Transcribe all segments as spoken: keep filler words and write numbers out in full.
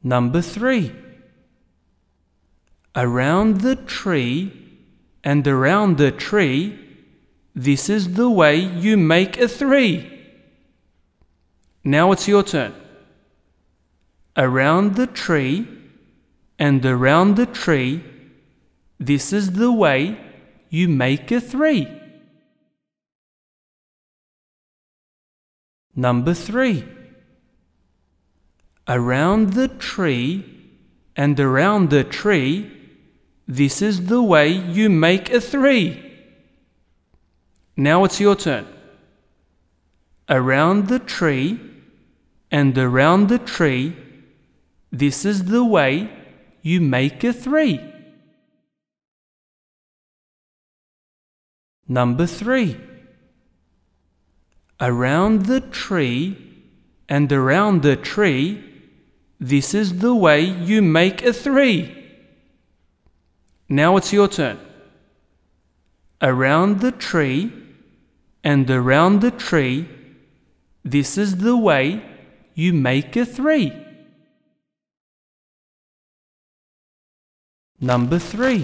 Number three. Around the tree and around the tree, this is the way you make a three. Now it's your turn. Around the tree and around the tree, this is the way you make a three. Number three. Around the tree and around the tree, this is the way you make a three. Now it's your turn. Around the tree and around the tree, this is the way you make a three. Number three. Around the tree and around the tree, this is the way you make a three. Now it's your turn. Around the tree and around the tree, this is the way you make a three. Number three.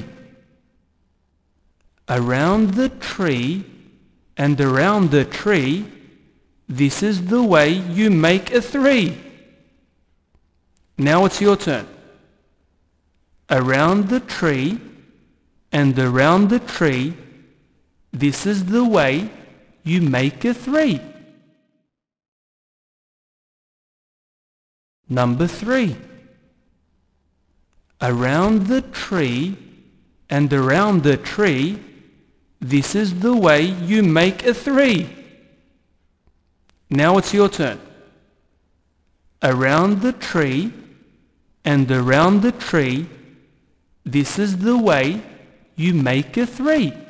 Around the tree and around the tree, this is the way you make a three. Now it's your turn. Around the tree and around the tree, this is the way you make a three. Number three. Around the tree and around the tree, this is the way you make a three. Now it's your turn. Around the tree and around the tree, this is the way you make a three.